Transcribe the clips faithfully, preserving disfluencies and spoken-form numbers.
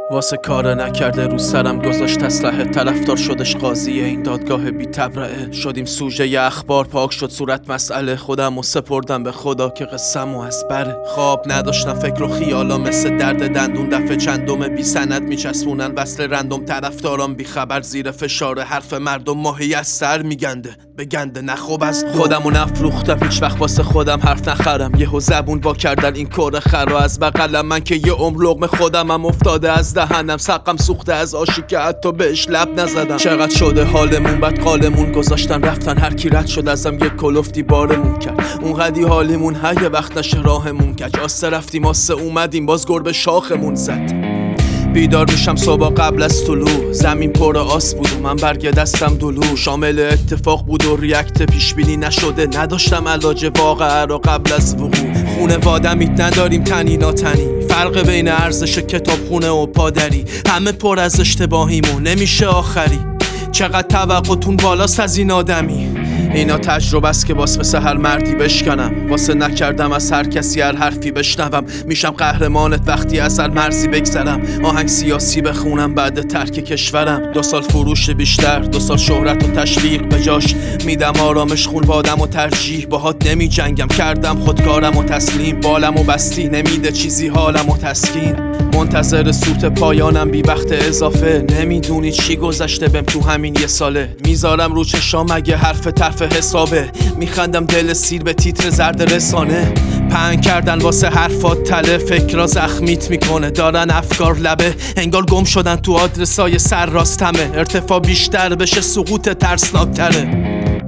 واسه کار نکرده رو سرم گذاشت اسلحه، طرفدار شدش قاضی این دادگاه بی تبرئه. شدیم سوژه ی اخبار، پاک شد صورت مسئله. خودم و سپردم به خدا که قسم و از بره. خواب نداشتم، فکر و خیالا مثل درد دندون دفعه چندم بی سند میچسبونن وصل رندوم. طرفدارام بی خبر زیر فشار حرف مردم، ماهی از سر میگنده بگنده نخوب از خودمو نفروختم، هیچ وقت واسه خودم حرف نخرم. یهو زبون وا کردن این کار خرا از بغلم، من که یه عمر لقمه خودمم افتاده از دهنم. سقم سوخته از آشی که حتی بهش لب نزدم. چقدر شده حالمون بد قالمون گذاشتن رفتن، هر کی رد شد ازم یک کلفتی بارمون کرد. اونقدی حالیمون هر یه وقت نشه راهمون کج. آسه رفتیم آسه اومدیم باز گربه شاخمون زد. بیدار میشم صبح قبل از طلوع، زمین پر آس بود و من برگ دستم دلو. شامل اتفاق بود و ریاکت پیش بینی نشده، نداشتم علاج واقعه رو قبل از وقوع. خونه وادمیت نداریم تنی ناتنی، فرق بین ارزش کتاب خونه و پادری. همه پر از اشتباهیمون نمیشه آخری، چقدر توقعتون بالاست از این آدمی. اینا تجربه است که باس مثل هر مردی بشکنم، واسه نکردم از هر کسی هر حرفی بشنوم. میشم قهرمانت وقتی از هر مرزی بگذرم، آهنگ سیاسی بخونم بعد ترک کشورم. دو سال فروش بیشتر، دو سال شهرت و تشویق بجاش. میدم آرامش خون بادم و ترجیح باهات نمی جنگم. کردم خودکارم و تسلیم، بالم و بستی نمیده چیزی حالم و تسکین. منتظر سوت پایانم بی وقت اضافه، نمیدونی چی گذشته بهم تو همین یه ساله. میذارم رو چشام اگه حرف طرف حسابه، میخندم دل سیر به تیتر زرد رسانه. پهن کردن واسه حرفات تله، فکرها زخمیت میکنه. دارن افکار لبه، انگار گم شدن تو آدرسای سر راستمه. ارتفاع بیشتر بشه سقوط ترسناکتره.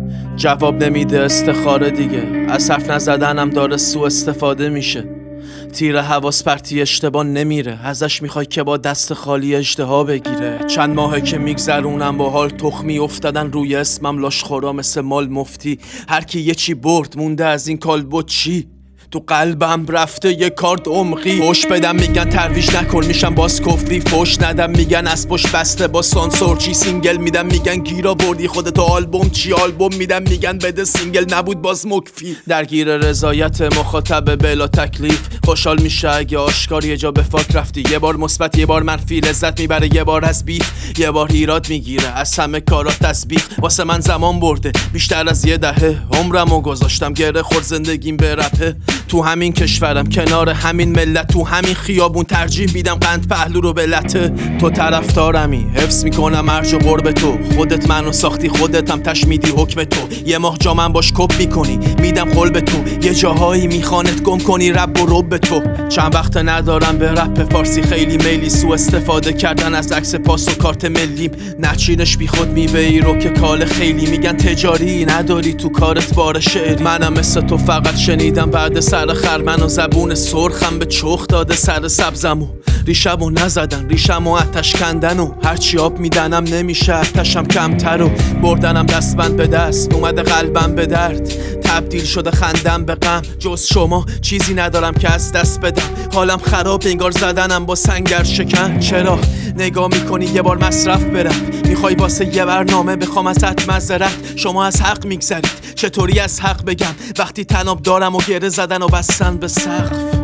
جواب نمیده استخاره دیگه، از حرف نزدنم داره سو استفاده میشه. تیر حواس پرتی اشتباه نمیره، ازش میخوای که با دست خالی اجتها بگیره. چند ماهه که میگذرونم با حال تخمی افتادن روی اسمم لاشخورا مثل مال مفتی. هر کی یه چی برد مونده از این کالبد چی؟ تو قلبم رفته یه کارت عمقی. فوش بدم میگن ترویج نکن میشم باز کفری، فوش ندم میگن از پشت بسته با سانسور چی. سینگل میدم میگن گیرا بردی خودتو، آلبوم چی؟ آلبوم میدم میگن بده سینگل نبود باز مکفی. درگیر رضایت مخاطب بلا تکلیف، خوشحال میشه اگه آشکار یه جا به فاک رفتی. یه بار مثبت یه بار منفی، لذت میبره یه بار از بیف، یه بار ایراد میگیره از همه کارا تسبیح. واسه من زمان برده بیشتر از یه دهه، عمرمو گذاشتم گره خورد زندگیم به رپه. تو همین کشورم کنار همین ملت، تو همین خیابون ترجیح میدم قند پهلو رو به لته. تو طرفدارمی، حفظ میکنم ارج و قرب تو. خودت منو ساختی، خودت هم تشمیدی حکم تو. یه ماه جا من باش کپ میکنی، میدم قول به تو. یه جاهایی میخوانت گم کنی رب و رب به تو. چند وقت ندارم به رپ فارسی خیلی میلی، سو استفاده کردن از عکس پاس و کارت ملیم. نچینش بی خود میوه ای رو که کال خیلی، میگن تجاری نداری تو کارت بار شعری. منم مثل تو فقط شنیدم بعد سر خرمن و زبون سرخم به چخ داده سر سبزمو. ریشمو نزدن ریشمو آتش کندن و هرچی آب میدنم نمیشه آتشم کمتر. و بردنم دستبند به دست اومده قلبم به درد، تبدیل شده خندم به غم. جز شما چیزی ندارم که از دست بدم، حالم خراب انگار زدنم با سنگر شکن. چرا نگاه میکنی یه بار مصرف برم، میخوای واسه یه برنامه بخوام ازت معذرت. شما از حق میگذرید، چطوری از حق بگم وقتی تناب دارم و گره زدن و بستن به سقف.